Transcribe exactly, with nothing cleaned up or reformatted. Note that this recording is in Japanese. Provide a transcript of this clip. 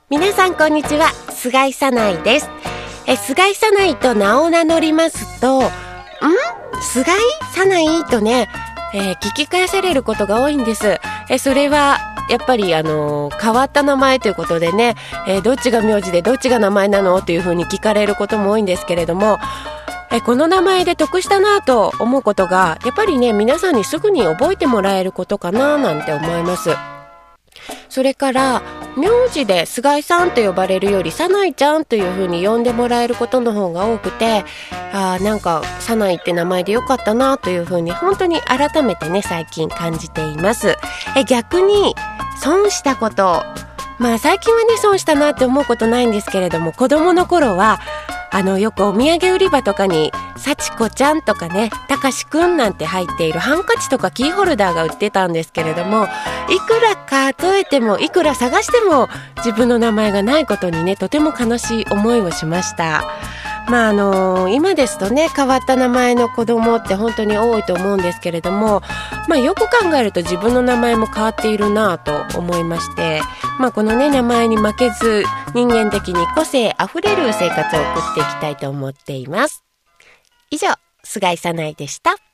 皆さんこんにちは、菅井さないです。え菅井さないと名を名乗りますと、ん菅井さないとね、えー、聞き返されることが多いんです。えそれはやっぱりあのー、変わった名前ということでね、えー、どっちが名字でどっちが名前なのというふうに聞かれることも多いんですけれども、えこの名前で得したなと思うことがやっぱりね、皆さんにすぐに覚えてもらえることかななんて思います。それから名字で菅井さんと呼ばれるよりさないちゃんというふうに呼んでもらえることの方が多くて、あなんかさないって名前でよかったなというふうに本当に改めてね、最近感じています。え逆に損したこと、まあ最近はね損したなって思うことないんですけれども、子供の頃はあのよくお土産売り場とかに幸子ちゃんとかね、たかしくんなんて入っているハンカチとかキーホルダーが売ってたんですけれども、いくら数えてもいくら探しても自分の名前がないことにね、とても悲しい思いをしました。まああのー、今ですとね、変わった名前の子供って本当に多いと思うんですけれども、まあよく考えると自分の名前も変わっているなと思いまして、まあこのね名前に負けず人間的に個性あふれる生活を送っていきたいと思っています。以上、菅井さないでした。